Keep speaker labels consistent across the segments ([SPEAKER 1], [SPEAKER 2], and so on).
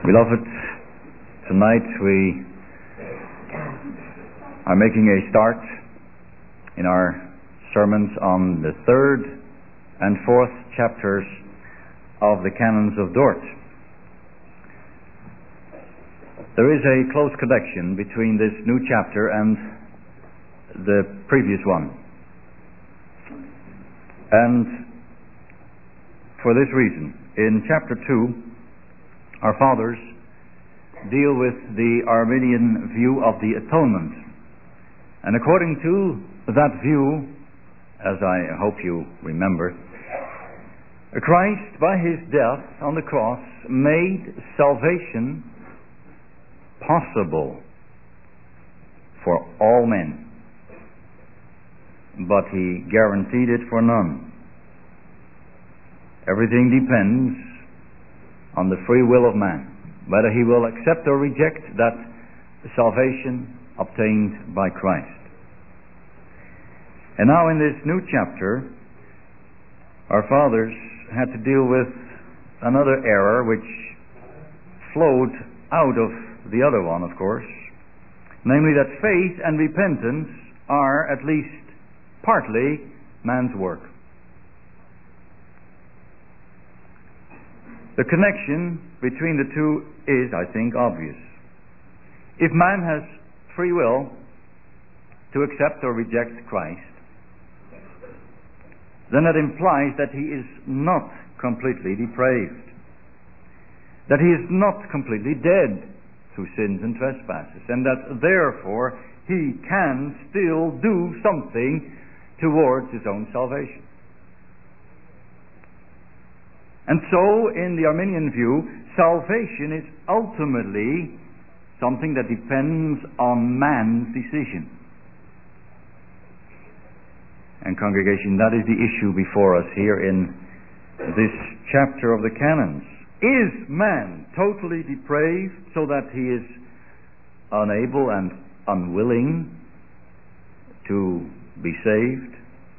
[SPEAKER 1] Beloved, tonight we are making a start in our sermons on the third and fourth chapters of the Canons of Dort. There is a close connection between this new chapter and the previous one. And for this reason, in chapter 2, our fathers deal with the Arminian view of the atonement. And according to that view, as I hope you remember, Christ, by his death on the cross, made salvation possible for all men, but he guaranteed it for none. Everything depends on the free will of man, whether he will accept or reject that salvation obtained by Christ. And now in this new chapter, our fathers had to deal with another error which flowed out of the other one, of course, namely that faith and repentance are at least partly man's work. The connection between the two is, I think, obvious. If man has free will to accept or reject Christ, then that implies that he is not completely depraved, that he is not completely dead through sins and trespasses, and that therefore he can still do something towards his own salvation. And so, in the Arminian view, salvation is ultimately something that depends on man's decision. And congregation, that is the issue before us here in this chapter of the Canons. Is man totally depraved so that he is unable and unwilling to be saved?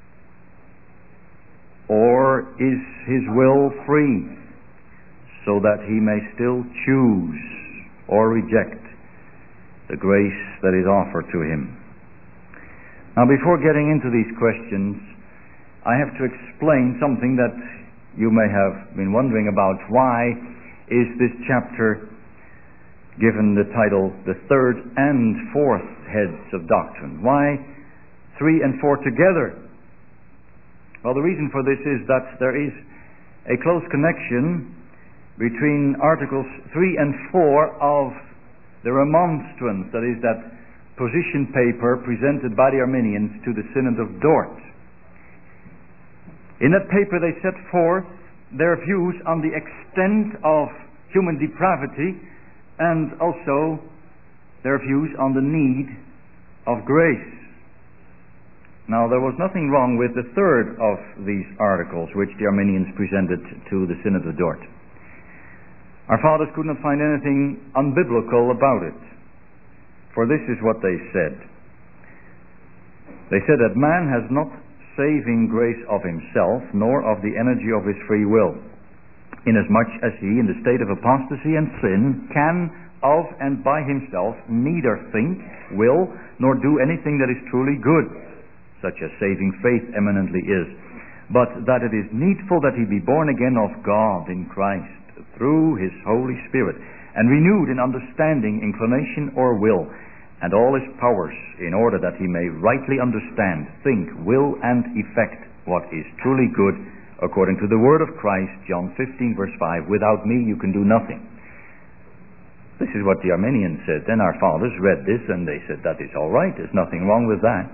[SPEAKER 1] Or is his will free so that he may still choose or reject the grace that is offered to him? Now, before getting into these questions, I have to explain something that you may have been wondering about. Why is this chapter given the title, the third and fourth heads of doctrine? Why 3 and 4 together? Well, the reason for this is that there is a close connection between Articles 3 and 4 of the Remonstrance, that is, that position paper presented by the Arminians to the Synod of Dort. In that paper they set forth their views on the extent of human depravity and also their views on the need of grace. Now, there was nothing wrong with the third of these articles which the Arminians presented to the Synod of Dort. Our fathers could not find anything unbiblical about it, for this is what they said. They said that man has not saving grace of himself, nor of the energy of his free will, inasmuch as he, in the state of apostasy and sin, can of and by himself neither think, will, nor do anything that is truly good, such as saving faith eminently is, but that it is needful that he be born again of God in Christ, through his Holy Spirit, and renewed in understanding, inclination, or will, and all his powers, in order that he may rightly understand, think, will, and effect what is truly good, according to the word of Christ, John 15, verse 5, without me you can do nothing. This is what the Arminians said. Then our fathers read this, and they said, that is all right, there's nothing wrong with that.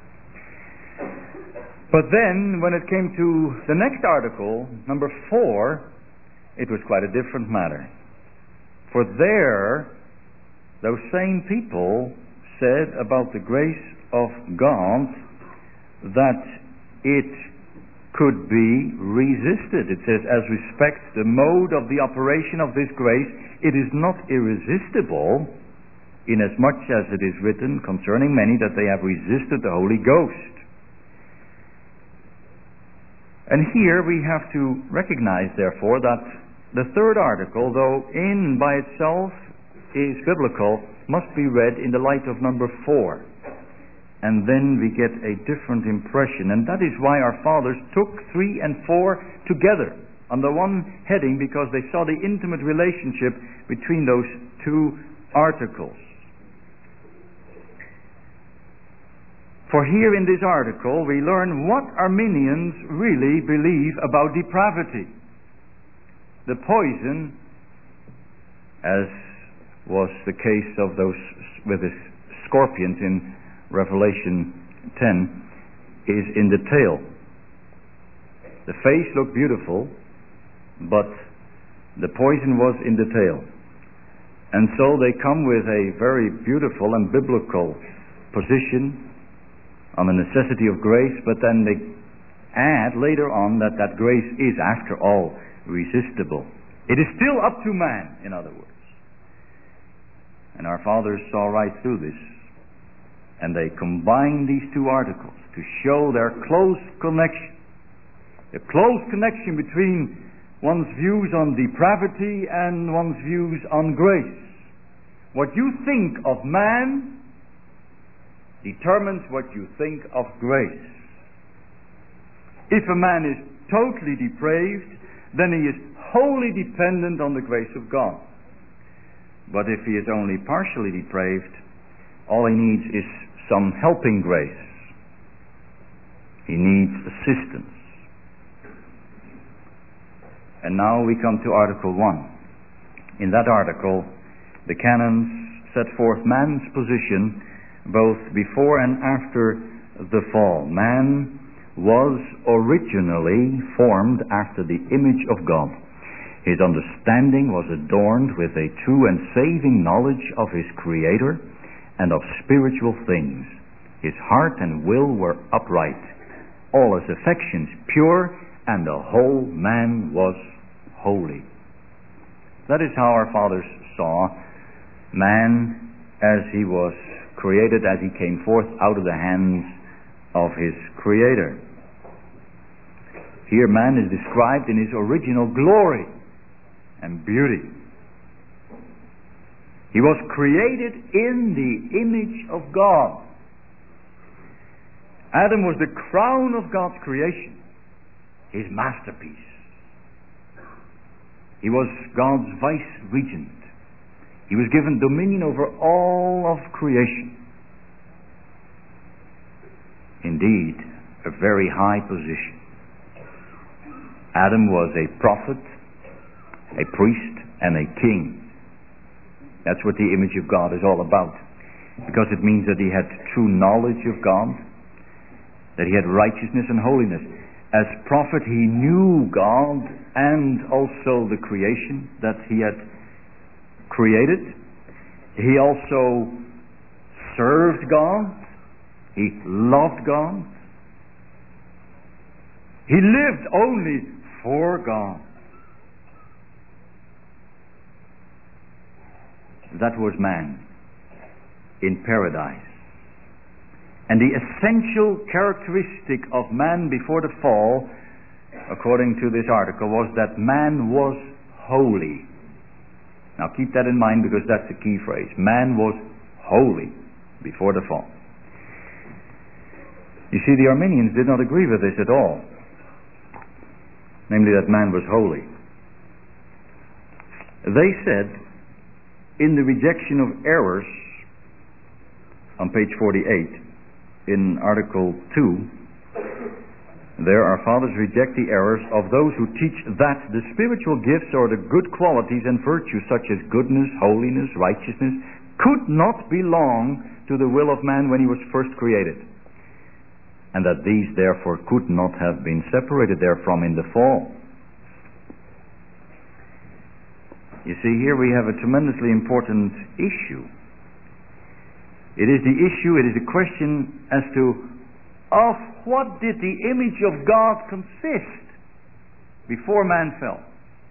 [SPEAKER 1] But then, when it came to the next article, number 4, it was quite a different matter. For there, those same people said about the grace of God that it could be resisted. It says, as respects the mode of the operation of this grace, it is not irresistible, inasmuch as it is written concerning many that they have resisted the Holy Ghost. And here we have to recognize, therefore, that The third article, though in by itself is biblical, must be read in the light of number 4. And then we get a different impression. And that is why our fathers took 3 and 4 together under one heading, because they saw the intimate relationship between those two articles. For here in this article we learn what Arminians really believe about depravity. The poison, as was the case of those with the scorpions in Revelation 10, is in the tail. The face looked beautiful, but the poison was in the tail. And so they come with a very beautiful and biblical position on the necessity of grace, but then they add later on that grace is, after all, resistible. It is still up to man, in other words. And our fathers saw right through this, and they combined these two articles to show their close connection. The close connection between one's views on depravity and one's views on grace. What you think of man determines what you think of grace. If a man is totally depraved, then he is wholly dependent on the grace of God. But if he is only partially depraved, all he needs is some helping grace. He needs assistance. And now we come to Article 1. In that article, the canons set forth man's position both before and after the fall. Man was originally formed after the image of God. His understanding was adorned with a true and saving knowledge of his Creator and of spiritual things. His heart and will were upright, all his affections pure, and the whole man was holy. That is how our fathers saw man as he was created, as he came forth out of the hands of his Creator. Here man is described in his original glory and beauty. He was created in the image of God. Adam was the crown of God's creation, his masterpiece. He was God's vice-regent. He was given dominion over all of creation. Indeed, a very high position. Adam was a prophet, a priest, and a king. That's what the image of God is all about. Because it means that he had true knowledge of God, that he had righteousness and holiness. As prophet, he knew God and also the creation that he had created. He also served God. He loved God. He lived only for God. That was man in paradise. And the essential characteristic of man before the fall, according to this article, was that man was holy. Now keep that in mind, because that's the key phrase. Man was holy before the fall. You see, the Arminians did not agree with this at all. Namely, that man was holy. They said, in the rejection of errors, on page 48, in Article 2, there our fathers reject the errors of those who teach that the spiritual gifts or the good qualities and virtues such as goodness, holiness, righteousness could not belong to the will of man when he was first created, and that these therefore could not have been separated therefrom in the fall. You see, here we have a tremendously important issue. It is a question as to of what did the image of God consist before man fell.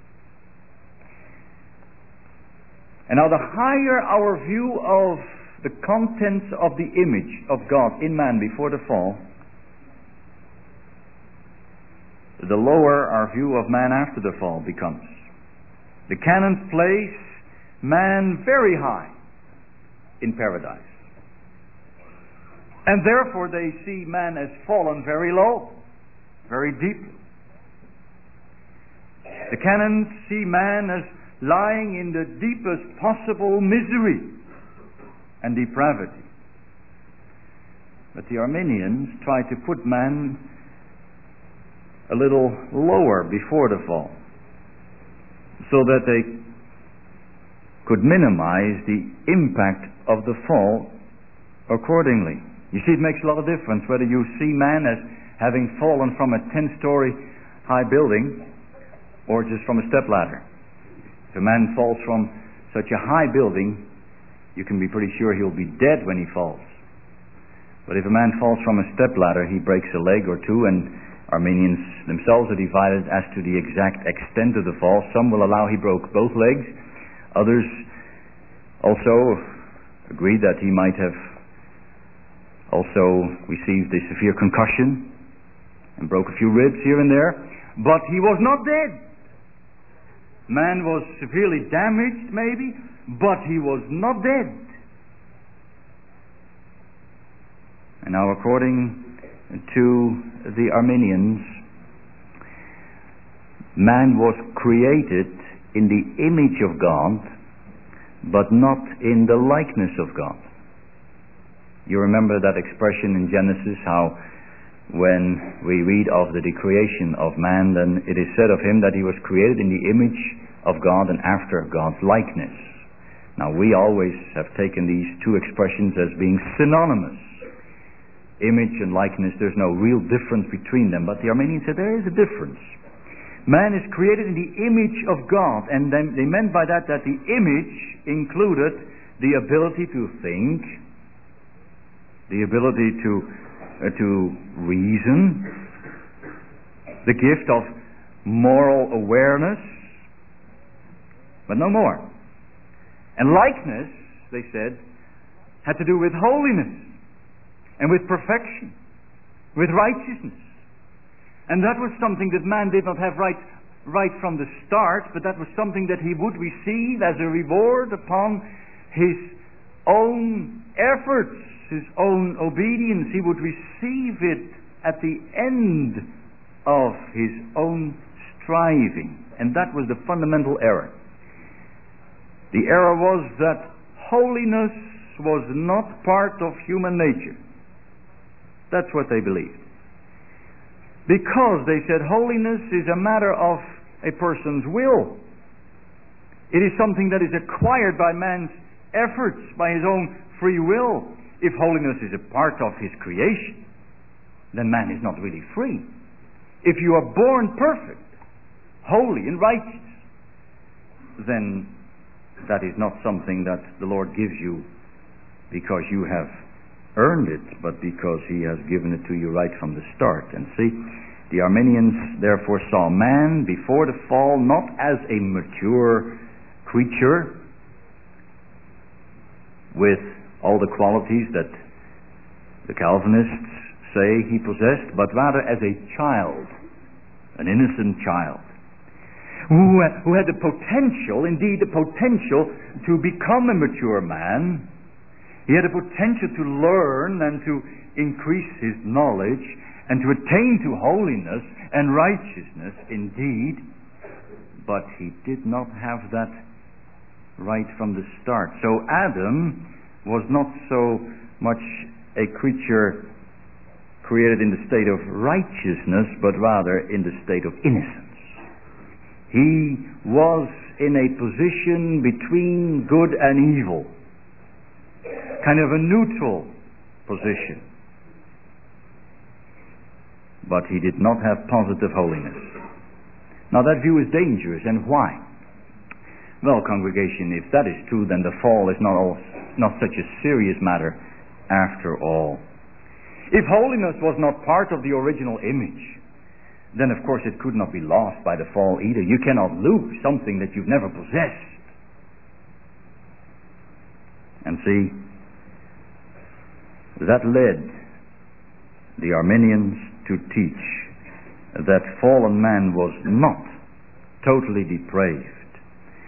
[SPEAKER 1] And now the higher our view of the contents of the image of God in man before the fall, the lower our view of man after the fall becomes. The canons place man very high in paradise. And therefore they see man as fallen very low, very deeply. The canons see man as lying in the deepest possible misery and depravity. But the Arminians try to put man a little lower before the fall, so that they could minimize the impact of the fall accordingly. You see, it makes a lot of difference whether you see man as having fallen from a 10-story high building or just from a stepladder. If a man falls from such a high building, you can be pretty sure he'll be dead when he falls. But if a man falls from a stepladder, he breaks a leg or two, and Arminians themselves are divided as to the exact extent of the fall. Some will allow he broke both legs. Others also agree that he might have also received a severe concussion and broke a few ribs here and there. But he was not dead. Man was severely damaged, maybe, but he was not dead. And now, according to the Arminians, man was created in the image of God, but not in the likeness of God. You remember that expression in Genesis, how when we read of the decreation of man, then it is said of him that he was created in the image of God and after God's likeness. Now, we always have taken these two expressions as being synonymous. Image and likeness, there's no real difference between them, but the Arminians said there is a difference. Man is created in the image of God, and then they meant by that the image included the ability to think, the ability to reason, the gift of moral awareness, but no more. And likeness, they said, had to do with holiness and with perfection, with righteousness. And that was something that man did not have right from the start, but that was something that he would receive as a reward upon his own efforts, his own obedience. He would receive it at the end of his own striving. And that was the fundamental error. The error was that holiness was not part of human nature. That's what they believed. Because, they said, holiness is a matter of a person's will. It is something that is acquired by man's efforts, by his own free will. If holiness is a part of his creation, then man is not really free. If you are born perfect, holy and righteous, then that is not something that the Lord gives you because you have earned it, but because he has given it to you right from the start. And see, the Arminians therefore saw man before the fall not as a mature creature with all the qualities that the Calvinists say he possessed, but rather as a child, an innocent child, who had the potential, indeed the potential, to become a mature man. He had a potential to learn and to increase his knowledge and to attain to holiness and righteousness indeed, but he did not have that right from the start. So Adam was not so much a creature created in the state of righteousness, but rather in the state of innocence. He was in a position between good and evil, kind of a neutral position. But he did not have positive holiness. Now that view is dangerous, and why? Well, congregation, if that is true, then the fall is not such a serious matter after all. If holiness was not part of the original image, then of course it could not be lost by the fall either. You cannot lose something that you've never possessed. And see, that led the Arminians to teach that fallen man was not totally depraved,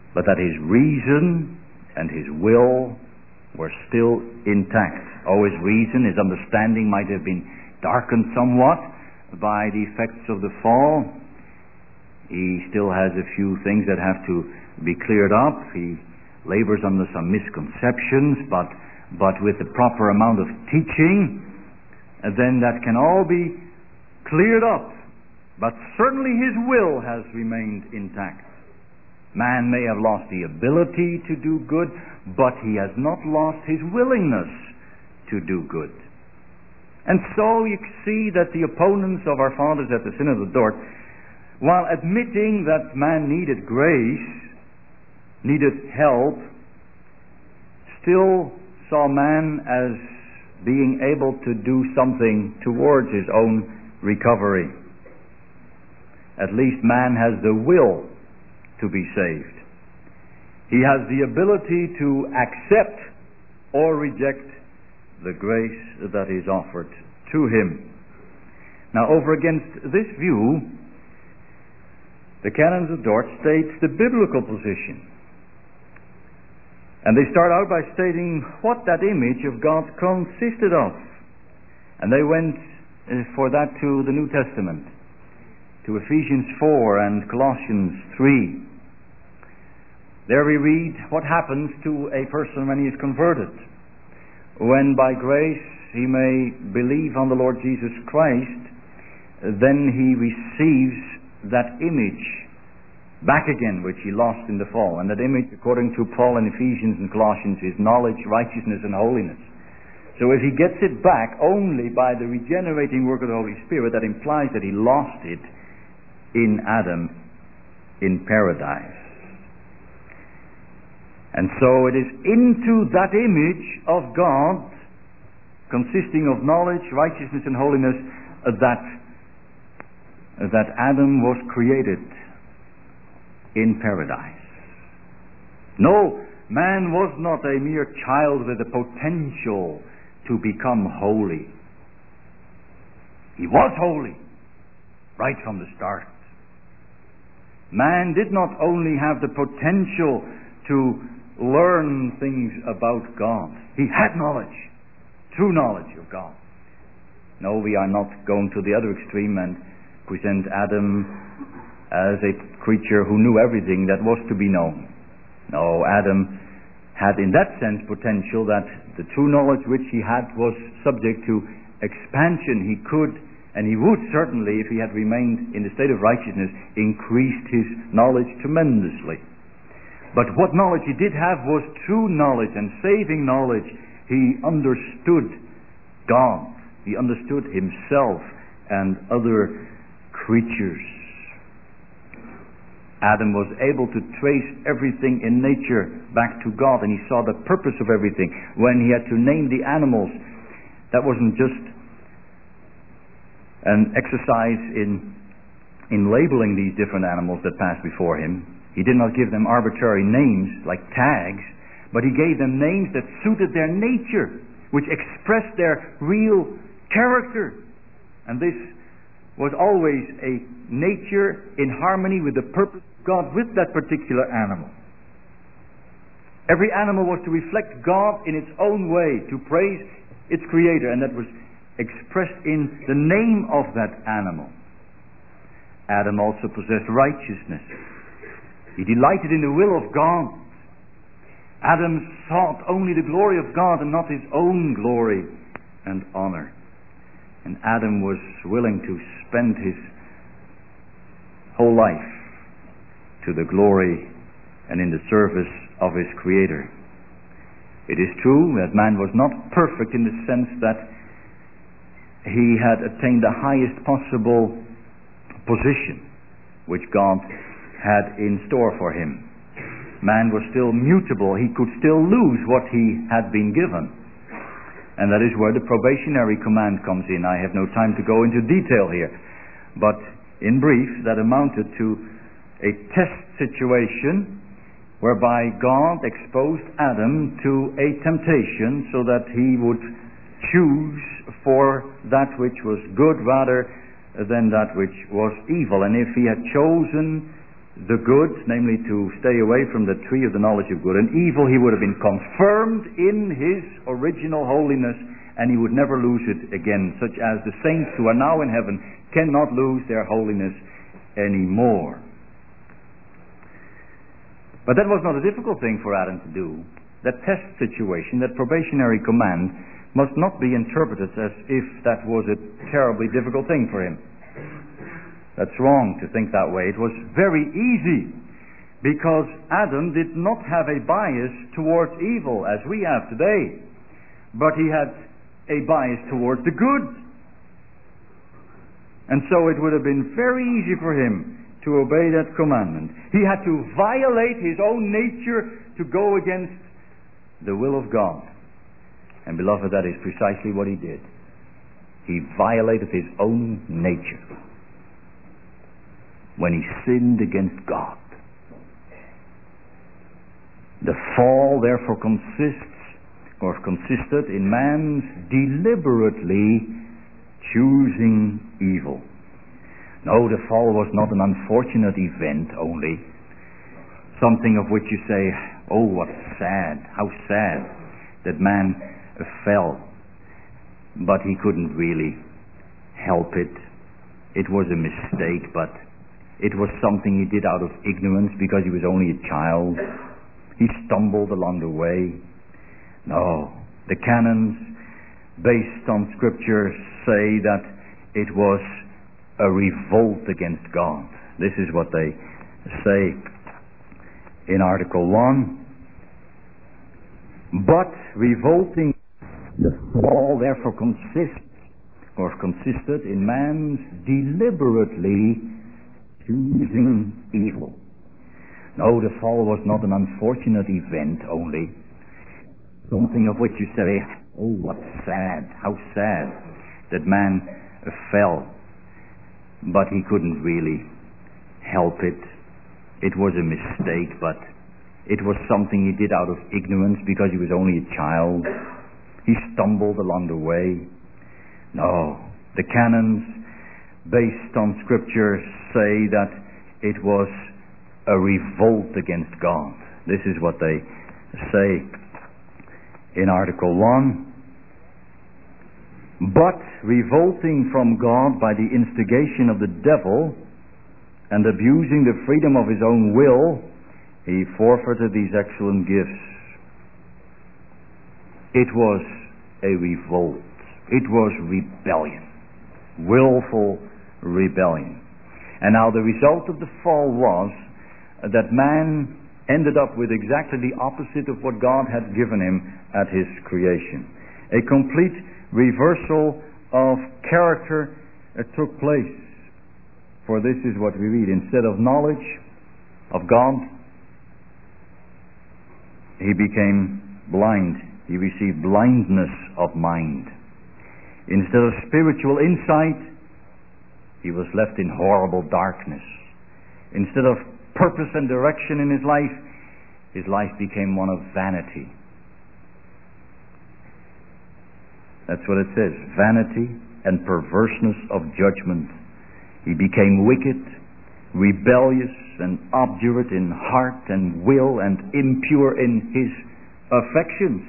[SPEAKER 1] but that his reason and his will were still intact. Oh, his reason, his understanding might have been darkened somewhat by the effects of the fall. He still has a few things that have to be cleared up. He labors under some misconceptions, but with the proper amount of teaching, then that can all be cleared up. But certainly his will has remained intact. Man may have lost the ability to do good, but he has not lost his willingness to do good. And so you see that the opponents of our fathers at the Synod of Dort, while admitting that man needed grace, needed help, still saw man as being able to do something towards his own recovery. At least man has the will to be saved. He has the ability to accept or reject the grace that is offered to him. Now, over against this view, the Canons of Dort states the biblical position. And they start out by stating what that image of God consisted of. And they went for that to the New Testament, to Ephesians 4 and Colossians 3. There we read what happens to a person when he is converted. When by grace he may believe on the Lord Jesus Christ, then he receives that image back again which he lost in the fall. And that image, according to Paul in Ephesians and Colossians, is knowledge, righteousness, and holiness. So if he gets it back only by the regenerating work of the Holy Spirit, that implies that he lost it in Adam in paradise. And so it is into that image of God, consisting of knowledge, righteousness, and holiness, that Adam was created in paradise. No, man was not a mere child with the potential to become holy. He was holy right from the start. Man did not only have the potential to learn things about God. He had knowledge, true knowledge of God. No, we are not going to the other extreme and present Adam as a creature who knew everything that was to be known. No, Adam had in that sense potential that the true knowledge which he had was subject to expansion. He could, and he would certainly, if he had remained in the state of righteousness, increased his knowledge tremendously. But what knowledge he did have was true knowledge and saving knowledge. He understood God. He understood himself and other creatures. Adam was able to trace everything in nature back to God, and he saw the purpose of everything. When he had to name the animals, that wasn't just an exercise in labeling these different animals that passed before him. He did not give them arbitrary names like tags, but he gave them names that suited their nature, which expressed their real character. And this was always a nature in harmony with the purpose of God with that particular animal. Every animal was to reflect God in its own way, to praise its Creator, and that was expressed in the name of that animal. Adam also possessed righteousness. He delighted in the will of God. Adam sought only the glory of God and not his own glory and honor. And Adam was willing to spend his whole life to the glory and in the service of his Creator. It is true that man was not perfect in the sense that he had attained the highest possible position which God had in store for him. Man was still mutable. He could still lose what he had been given. And that is where the probationary command comes in. I have no time to go into detail here. But in brief, that amounted to a test situation whereby God exposed Adam to a temptation so that he would choose for that which was good rather than that which was evil. And if he had chosen the good, namely to stay away from the tree of the knowledge of good and evil, he would have been confirmed in his original holiness, and he would never lose it again, such as the saints who are now in heaven cannot lose their holiness anymore. But that was not a difficult thing for Adam to do. That test situation, that probationary command, must not be interpreted as if that was a terribly difficult thing for him. That's wrong to think that way. It was very easy, because Adam did not have a bias towards evil as we have today, but he had a bias towards the good. And so it would have been very easy for him to obey that commandment. He had to violate his own nature to go against the will of God. And beloved, that is precisely what he did. He violated his own nature when he sinned against God. The fall therefore consisted in man's deliberately choosing evil. No, the fall was not an unfortunate event only, something of which you say, oh, what sad, how sad that man fell. But he couldn't really help it. It was a mistake, but it was something he did out of ignorance because he was only a child. He stumbled along the way. No, the canons based on Scripture say that it was a revolt against God. This is what they say in Article 1. But revolting, the fall therefore consisted in man's deliberately choosing evil. No, the fall was not an unfortunate event only, something of which you say, oh, what sad, how sad that man fell. But he couldn't really help it. It was a mistake, but it was something he did out of ignorance because he was only a child. He stumbled along the way. No, the canons based on Scripture say that it was a revolt against God. This is what they say in Article 1. But revolting from God by the instigation of the devil and abusing the freedom of his own will, he forfeited these excellent gifts. It was a revolt. It was rebellion. Willful rebellion. And now the result of the fall was that man ended up with exactly the opposite of what God had given him at his creation. A complete reversal of character took place. For this is what we read. Instead of knowledge of God, he became blind. He received blindness of mind. Instead of spiritual insight, he was left in horrible darkness. Instead of purpose and direction in his life became one of vanity. That's what it says. Vanity and perverseness of judgment. He became wicked, rebellious, and obdurate in heart and will, and impure in his affections.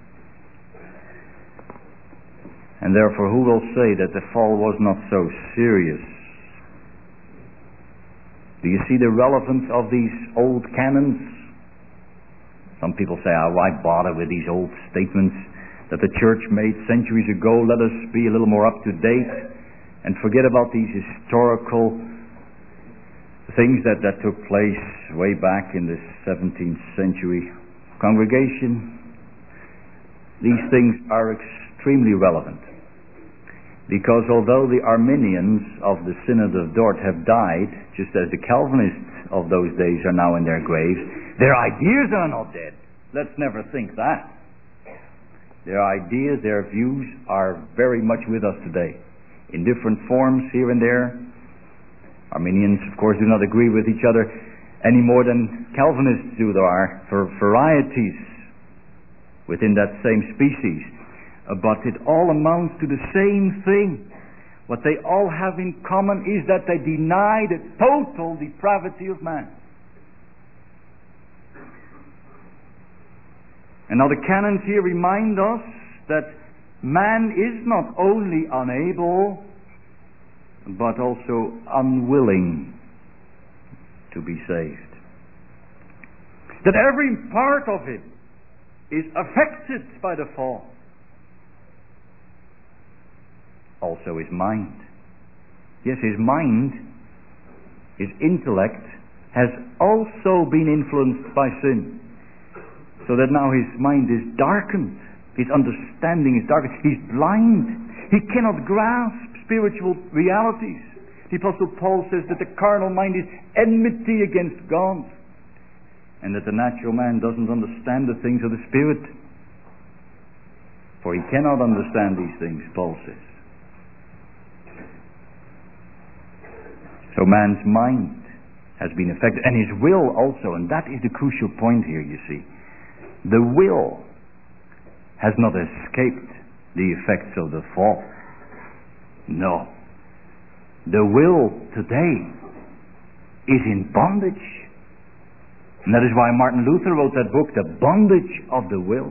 [SPEAKER 1] And therefore, who will say that the fall was not so serious? Do you see the relevance of these old canons? Some people say, why bother with these old statements that the church made centuries ago? Let us be a little more up to date and forget about these historical things that took place way back in the 17th century. Congregation, these things are extremely relevant. Because although the Arminians of the Synod of Dort have died, just as the Calvinists of those days are now in their graves, their ideas are not dead. Let's never think that. Their ideas, their views are very much with us today. In different forms here and there. Arminians, of course, do not agree with each other any more than Calvinists do. There are varieties within that same species. But it all amounts to the same thing. What they all have in common is that they deny the total depravity of man. And now the canons here remind us that man is not only unable, but also unwilling to be saved. That every part of him is affected by the fall. Also his mind. Yes, his mind, his intellect, has also been influenced by sin. So that now his mind is darkened. His understanding is darkened. He's blind. He cannot grasp spiritual realities. The Apostle Paul says that the carnal mind is enmity against God. And that the natural man doesn't understand the things of the Spirit. For he cannot understand these things, Paul says. So man's mind has been affected, and his will also, and that is the crucial point here, you see. The will has not escaped the effects of the fall. No. The will today is in bondage. And that is why Martin Luther wrote that book, The Bondage of the Will.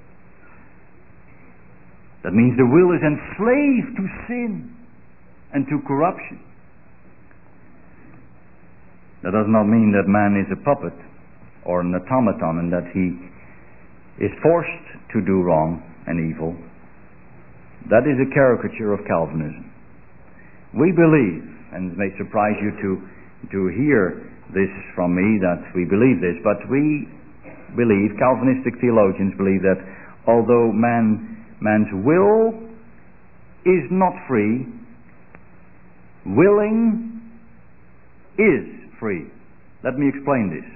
[SPEAKER 1] That means the will is enslaved to sin and to corruption. That does not mean that man is a puppet or an automaton and that he is forced to do wrong and evil. That is a caricature of Calvinism. We believe, and it may surprise you to hear this from me, that we believe this, but we believe, Calvinistic theologians believe, that although man's will is not free, willing is free. Let me explain this.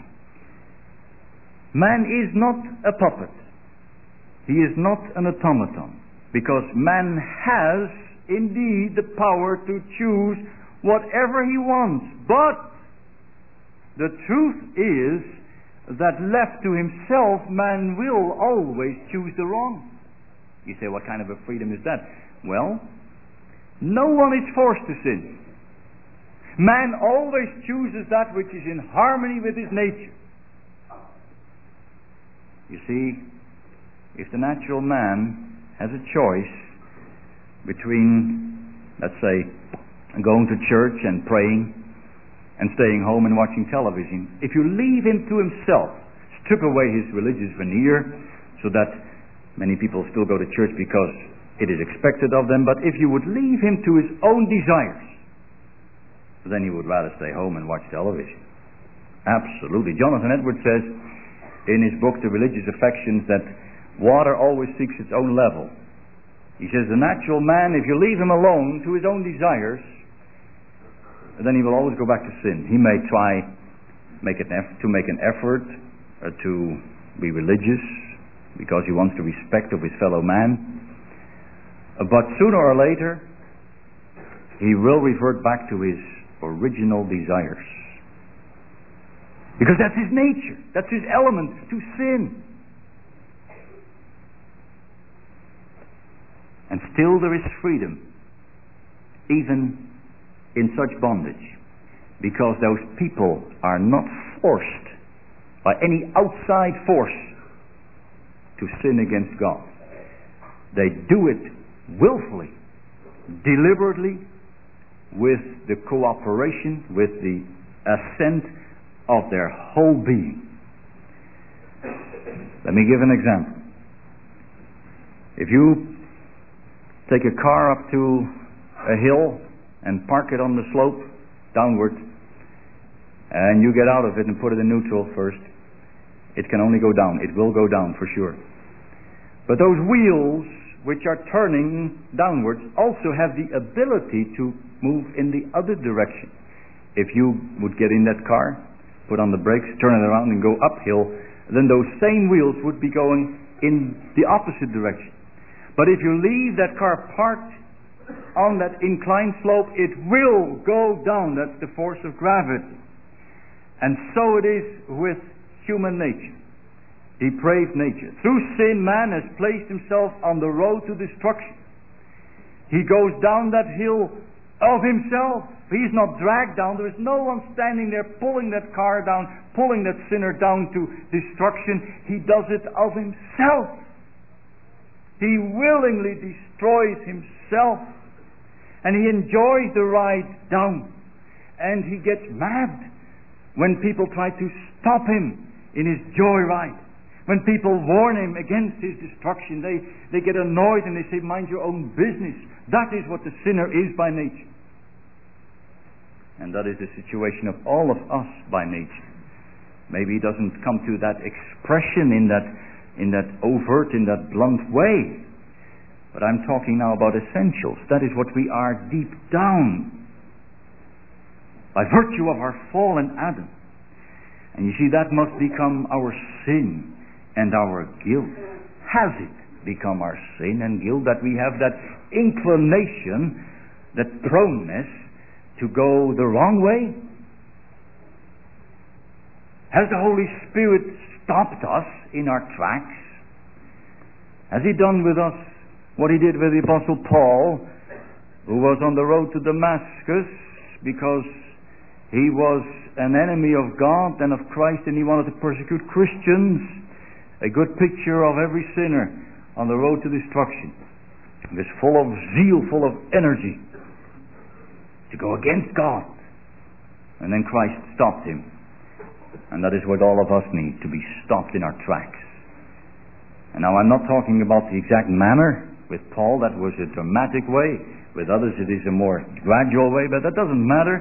[SPEAKER 1] Man is not a puppet. He is not an automaton. Because man has indeed the power to choose whatever he wants. But the truth is that left to himself, man will always choose the wrong. You say, what kind of a freedom is that? Well, no one is forced to sin. Man always chooses that which is in harmony with his nature. You see, if the natural man has a choice between, let's say, going to church and praying and staying home and watching television, if you leave him to himself, strip away his religious veneer, so that many people still go to church because it is expected of them, but if you would leave him to his own desires, then he would rather stay home and watch television. Absolutely. Jonathan Edwards says in his book, The Religious Affections, that water always seeks its own level. He says the natural man, if you leave him alone to his own desires, then he will always go back to sin. He may try to make an effort to be religious because he wants the respect of his fellow man. But sooner or later, he will revert back to his original desires. Because that's his nature. That's his element, to sin. And still there is freedom, even in such bondage, because those people are not forced by any outside force to sin against God. They do it willfully, deliberately, with the cooperation, with the assent of their whole being. Let me give an example. If you take a car up to a hill and park it on the slope downward, and you get out of it and put it in neutral first, it can only go down. It will go down for sure. But those wheels which are turning downwards also have the ability to move in the other direction. If you would get in that car, put on the brakes, turn it around and go uphill, then those same wheels would be going in the opposite direction. But if you leave that car parked on that inclined slope, it will go down. That's the force of gravity. And so it is with human nature, depraved nature. Through sin, man has placed himself on the road to destruction. He goes down that hill of himself. He's not dragged down. There is no one standing there pulling that car down, pulling that sinner down to destruction. He does it of himself. He willingly destroys himself. And he enjoys the ride down. And he gets mad when people try to stop him in his joyride. When people warn him against his destruction, they get annoyed and they say, mind your own business. That is what the sinner is by nature. And that is the situation of all of us by nature. Maybe he doesn't come to that expression in that overt, in that blunt way. But I'm talking now about essentials. That is what we are deep down, by virtue of our fallen Adam. And you see, that must become our sin and our guilt. Has it become our sin and guilt that we have that inclination, that proneness to go the wrong way? Has the Holy Spirit stopped us in our tracks? Has He done with us what He did with the Apostle Paul, who was on the road to Damascus because he was an enemy of God and of Christ, and he wanted to persecute Christians? A good picture of every sinner on the road to destruction. He was full of zeal, full of energy to go against God. And then Christ stopped him. And that is what all of us need, to be stopped in our tracks. And now I'm not talking about the exact manner. With Paul that was a dramatic way. With others it is a more gradual way, but that doesn't matter.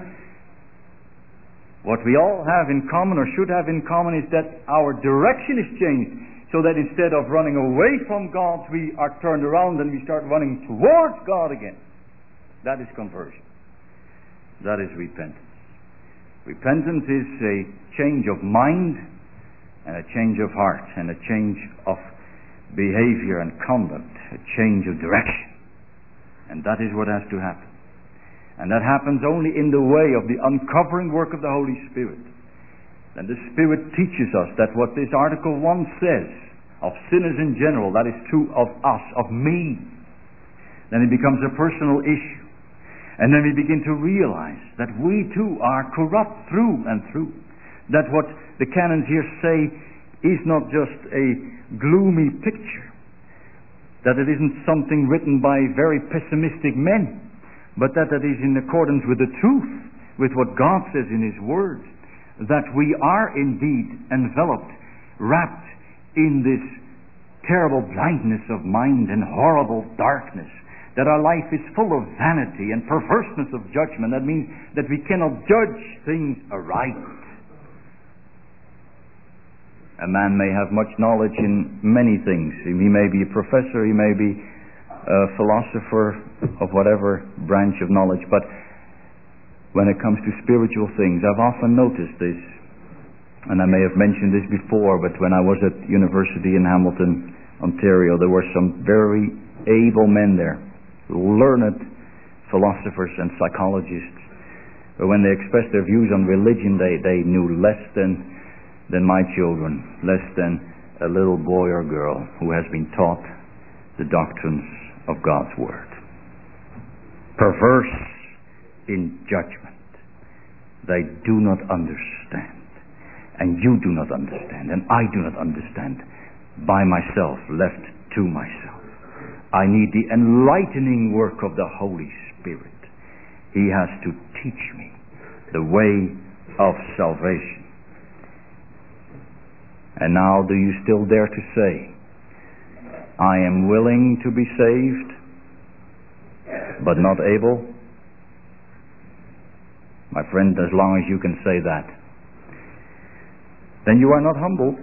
[SPEAKER 1] What we all have in common, or should have in common, is that our direction is changed. So that instead of running away from God, we are turned around and we start running towards God again. That is conversion. That is repentance. Repentance is a change of mind and a change of heart and a change of behavior and conduct, a change of direction. And that is what has to happen. And that happens only in the way of the uncovering work of the Holy Spirit. And the Spirit teaches us that what this Article 1 says of sinners in general, that is true of us, of me. Then it becomes a personal issue. And then we begin to realize that we too are corrupt through and through. That what the canons here say is not just a gloomy picture. That it isn't something written by very pessimistic men, but that it is in accordance with the truth, with what God says in His Word, that we are indeed enveloped, wrapped in this terrible blindness of mind and horrible darkness, that our life is full of vanity and perverseness of judgment. That means that we cannot judge things aright. A man may have much knowledge in many things. He may be a professor, he may be a philosopher of whatever branch of knowledge, but when it comes to spiritual things, I've often noticed this, and I may have mentioned this before, but when I was at university in Hamilton, Ontario, there were some very able men there, learned philosophers and psychologists, but when they expressed their views on religion, they knew less than my children, less than a little boy or girl who has been taught the doctrines of God's Word. Perverse in judgment. They do not understand. And you do not understand. And I do not understand by myself, left to myself. I need the enlightening work of the Holy Spirit. He has to teach me the way of salvation. And now, do you still dare to say, I am willing to be saved, but not able? My friend, as long as you can say that, then you are not humbled.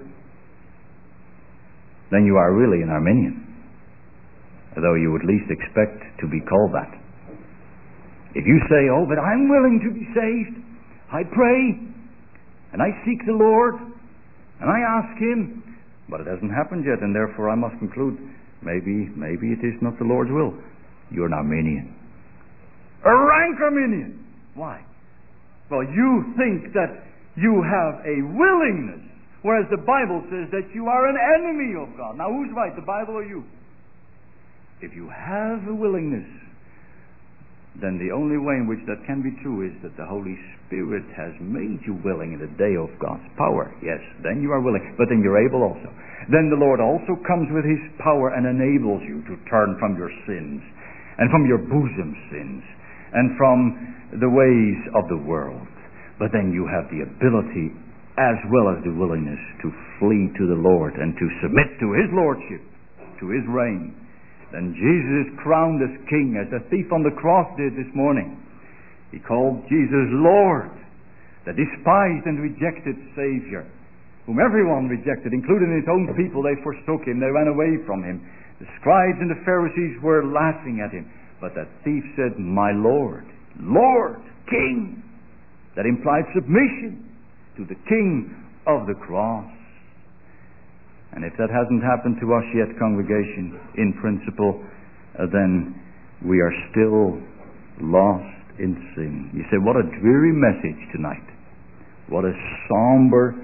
[SPEAKER 1] Then you are really an Arminian, though you would least expect to be called that. If you say, oh, but I'm willing to be saved, I pray, and I seek the Lord, and I ask Him, but it hasn't happened yet, and therefore I must conclude, maybe it is not the Lord's will. You're an Arminian. A rank Arminian. Why? Well, you think that you have a willingness, whereas the Bible says that you are an enemy of God. Now, who's right, the Bible or you? If you have a willingness then the only way in which that can be true is that the Holy Spirit has made you willing in the day of God's power. Yes, then you are willing, but then you're able also. Then the Lord also comes with His power and enables you to turn from your sins and from your bosom sins and from the ways of the world. But then you have the ability as well as the willingness to flee to the Lord and to submit to His Lordship, to His reign. Then Jesus is crowned as King, as the thief on the cross did this morning. He called Jesus Lord, the despised and rejected Savior, whom everyone rejected, including His own people. They forsook Him, they ran away from Him. The scribes and the Pharisees were laughing at Him. But that thief said, my Lord, Lord, King. That implied submission to the King of the cross. And if that hasn't happened to us yet, congregation, in principle, then we are still lost in sin. You say, what a dreary message tonight. What a somber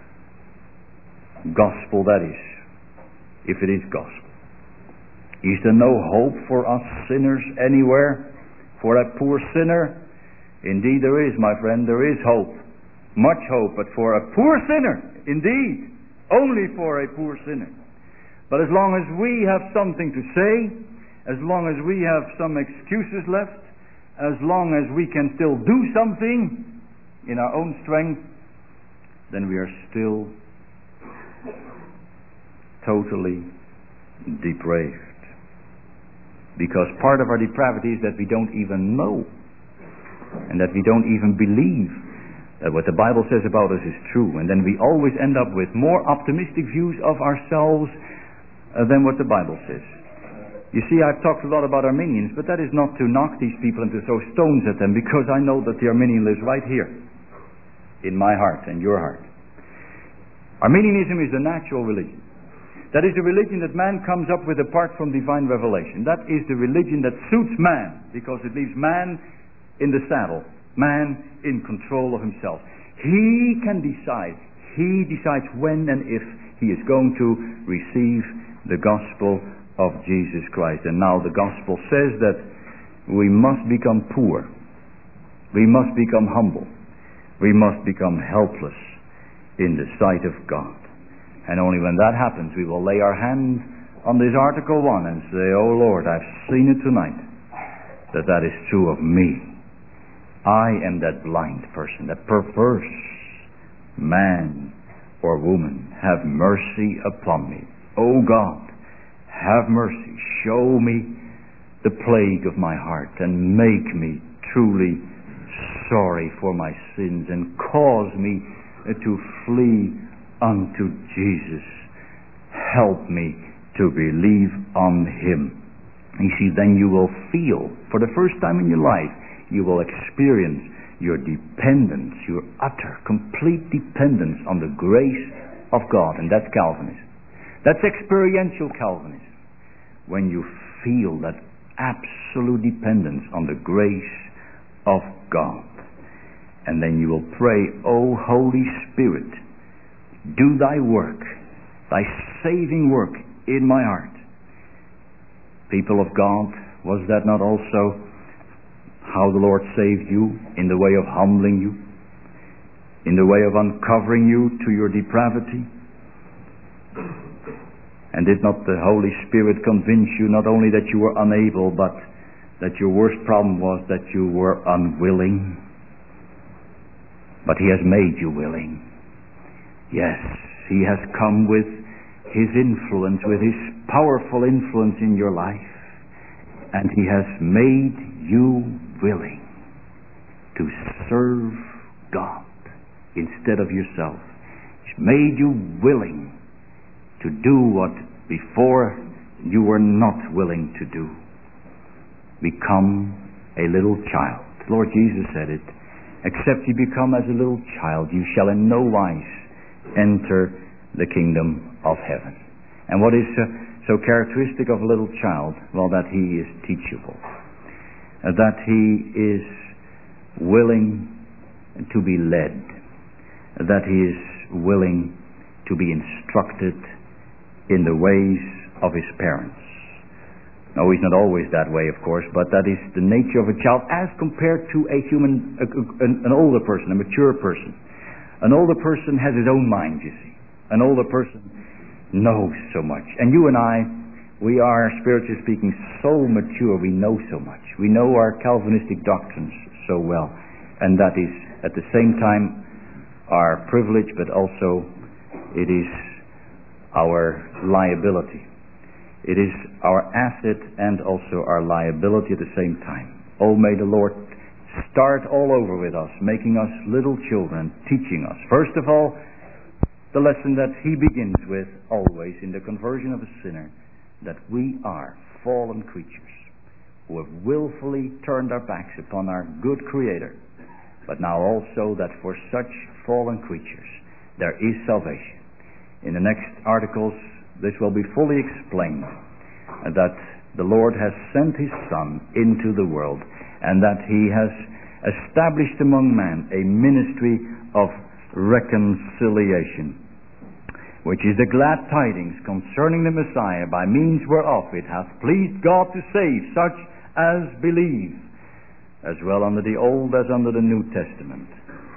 [SPEAKER 1] gospel that is, if it is gospel. Is there no hope for us sinners anywhere? For a poor sinner? Indeed there is, my friend, there is hope. Much hope, but for a poor sinner, indeed. Only for a poor sinner. But as long as we have something to say, as long as we have some excuses left, as long as we can still do something in our own strength, then we are still totally depraved. Because part of our depravity is that we don't even know, and that we don't even believe that what the Bible says about us is true. And then we always end up with more optimistic views of ourselves than what the Bible says. You see, I've talked a lot about Arminians, but that is not to knock these people and to throw stones at them, because I know that the Arminian lives right here in my heart and your heart. Arminianism is the natural religion. That is the religion that man comes up with apart from divine revelation. That is the religion that suits man, because it leaves man in the saddle, man in control of himself. He can decide. He decides when and if he is going to receive the gospel of Jesus Christ. And now the gospel says that we must become poor. We must become humble. We must become helpless in the sight of God. And only when that happens we will lay our hand on this Article 1 and say, oh Lord, I've seen it tonight, that is true of me. I am that blind person, that perverse man or woman. Have mercy upon me. O God, have mercy. Show me the plague of my heart and make me truly sorry for my sins and cause me to flee unto Jesus. Help me to believe on Him. You see, then you will feel, for the first time in your life, you will experience your dependence, your utter, complete dependence on the grace of God. And that's Calvinism. That's experiential Calvinism. When you feel that absolute dependence on the grace of God. And then you will pray, O Holy Spirit, do thy work, thy saving work in my heart. People of God, was that not also how the Lord saved you, in the way of humbling you, in the way of uncovering you to your depravity? And did not the Holy Spirit convince you not only that you were unable, but that your worst problem was that you were unwilling? But He has made you willing. Yes, He has come with His influence, with His powerful influence in your life, and He has made you willing to serve God instead of yourself. He's made you willing to do what before you were not willing to do. Become a little child. The Lord Jesus said it. Except you become as a little child, you shall in no wise enter the kingdom of heaven. And what is so characteristic of a little child? Well, that he is teachable. That he is willing to be led. That he is willing to be instructed in the ways of his parents. No, he's not always that way, of course, but that is the nature of a child as compared to a human, an older person, a mature person. An older person has his own mind, you see. An older person knows so much. And you and I, we are, spiritually speaking, so mature, we know so much. We know our Calvinistic doctrines so well. And that is, at the same time, our privilege, but also it is our liability. It is our asset and also our liability at the same time. Oh, may the Lord start all over with us, making us little children, teaching us. First of all, the lesson that he begins with always in the conversion of a sinner, that we are fallen creatures who have willfully turned our backs upon our good Creator. But now also that for such fallen creatures there is salvation. In the next articles this will be fully explained, that the Lord has sent His Son into the world, and that He has established among men a ministry of reconciliation, which is the glad tidings concerning the Messiah, by means whereof it hath pleased God to save such as believe, as well under the Old as under the New Testament.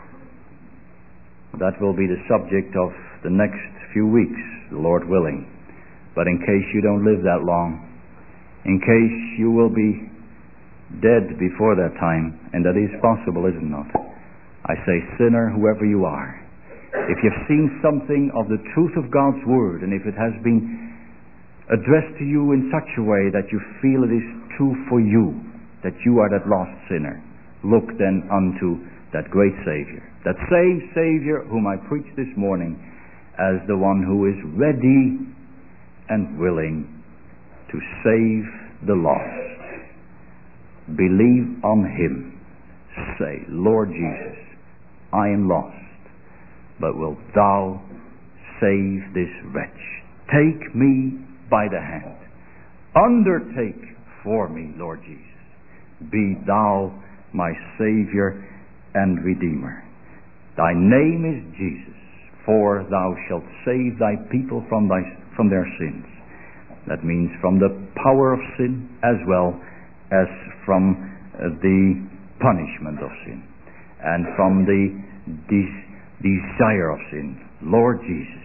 [SPEAKER 1] That will be the subject of the next few weeks, the Lord willing. But in case you don't live that long, in case you will be dead before that time, and that is possible, is it not? I say, sinner, whoever you are, if you've seen something of the truth of God's Word, and if it has been addressed to you in such a way that you feel it is true for you, that you are that lost sinner, look then unto that great Savior, that same Savior whom I preached this morning, as the one who is ready and willing to save the lost. Believe on Him. Say, Lord Jesus, I am lost, but wilt Thou save this wretch? Take me by the hand. Undertake for me, Lord Jesus. Be Thou my Savior and Redeemer. Thy name is Jesus, for Thou shalt save Thy people from their sins. That means from the power of sin as well as from the punishment of sin and from the desire of sin. Lord Jesus,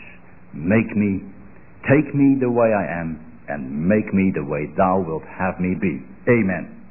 [SPEAKER 1] take me the way I am, and make me the way Thou wilt have me be. Amen.